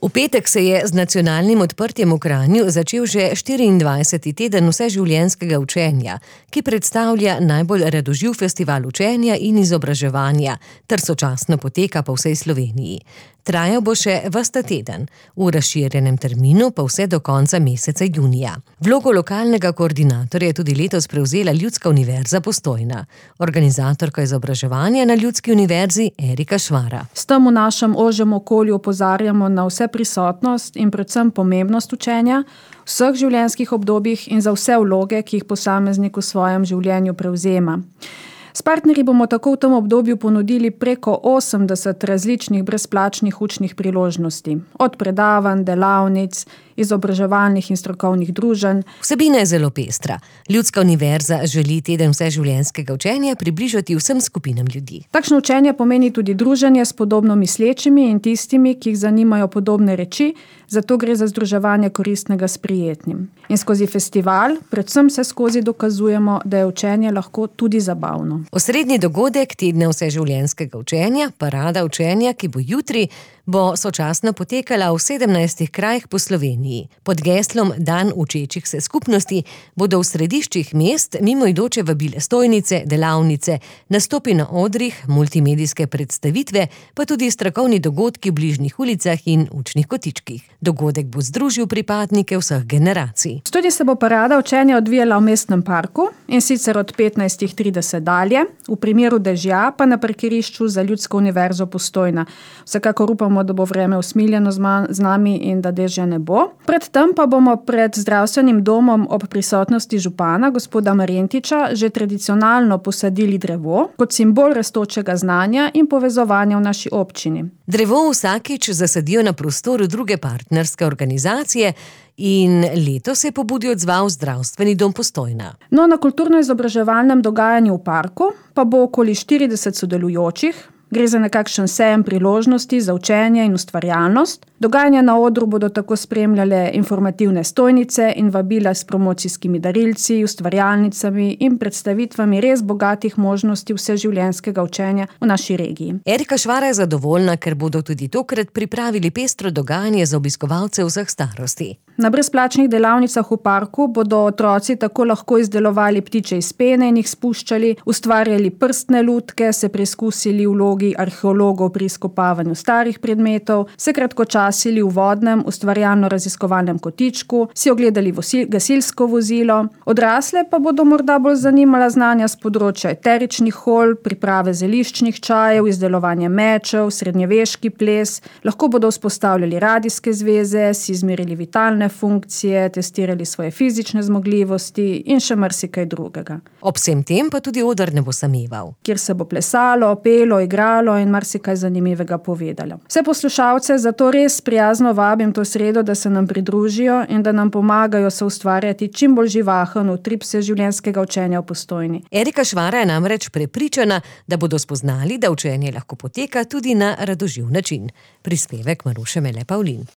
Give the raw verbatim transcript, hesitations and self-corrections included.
V petek se je z nacionalnim odprtjem v Kranju začel že štiriindvajseti teden vseživljenjskega učenja, ki predstavlja najbolj radoživ festival učenja in izobraževanja ter sočasno poteka po vsej Sloveniji. Trajal bo še ves ta teden, v razširjenem terminu pa vse do konca meseca junija. Vlogo lokalnega koordinatorja je tudi letos prevzela Ljudska univerza Postojna. Organizatorka izobraževanja na Ljudski univerzi Erika Švara. S tem v našem ožjem okolju opozarjamo na vse prisotnost in predvsem pomembnost učenja v vseh življenjskih obdobjih in za vse vloge, ki jih posameznik v svojem življenju prevzema. S partnerji bomo tako v tem obdobju ponudili preko osemdeset različnih brezplačnih učnih priložnosti, od predavanj, delavnic, izobraževalnih in strokovnih druženj. Vsebina je zelo pestra. Ljudska univerza želi teden vseživljenjskega učenja približati vsem skupinam ljudi. Takšno učenje pomeni tudi druženje s podobno mislečimi in tistimi, ki jih zanimajo podobne reči, zato gre za združevanje koristnega s prijetnim. In skozi festival predvsem se skozi dokazujemo, da je učenje lahko tudi zabavno. Osrednji dogodek tedna vseživljenjskega učenja, parada učenja, ki bo jutri, bo sočasno potekala v sedemnajstih krajih po Sloveniji. Pod geslom Dan učečih se skupnosti bodo v središčih mest mimoidoče vabile stojnice, delavnice, nastopi na odrih, multimedijske predstavitve, pa tudi strokovni dogodki v bližnjih ulicah in učnih kotičkih. Dogodek bo združil pripadnike vseh generacij. Tudi se bo parada učenja odvijala v mestnem parku, in sicer od petnajstih trideset dalje, v primeru dežja pa na parkirišču za Ljudsko univerzo Postojna. Vsekakor upamo, da bo vreme usmiljeno z nami in da dežja ne bo. Predtem pa bomo pred zdravstvenim domom ob prisotnosti župana, gospoda Marjentiča, že tradicionalno posadili drevo kot simbol rastočega znanja in povezovanja v naši občini. Drevo vsakič zasadijo na prostoru druge partnerske organizacije in letos se je pobudi odzval Zdravstveni dom Postojna. No, na kulturno-izobraževalnem dogajanju v parku pa bo okoli štirideset sodelujočih. Gre za nekakšen sejem priložnosti za učenje in ustvarjalnost. Dogajanja na odru bodo tako spremljale informativne stojnice in vabila s promocijskimi darilci, ustvarjalnicami in predstavitvami res bogatih možnosti vseživljenjskega učenja v naši regiji. Erika Švara je zadovoljna, ker bodo tudi tokrat pripravili pestro dogajanje za obiskovalce vseh starosti. Na brezplačnih delavnicah v parku bodo otroci tako lahko izdelovali ptiče iz pene in jih spuščali, ustvarjali prstne lutke, se preizkusili v vlogi arheologov pri izkopavanju starih predmetov, se kratkočasili v vodnem ustvarjalno-raziskovalnem kotičku, si ogledali vosil, gasilsko vozilo. Odrasle pa bodo morda bolj zanimala znanja z področja eteričnih olj, priprave zeliščnih čajev, izdelovanje mečev, srednjeveški ples, lahko bodo vzpostavljali radijske zveze, si izmerili vitalne funkcije, testirali svoje fizične zmogljivosti in še marsikaj drugega. Ob vsem tem pa tudi oder ne bo sameval. Kjer se bo plesalo, pelo, igralo in marsikaj zanimivega povedalo. Vse poslušalce zato res prijazno vabim to sredo, da se nam pridružijo in da nam pomagajo soustvarjati čim bolj živahen utrip vseživljenjskega učenja v Postojni. Erika Švara je namreč prepričana, da bodo spoznali, da učenje lahko poteka tudi na radoživ način. Prispevek Maruše Mele Pavlin.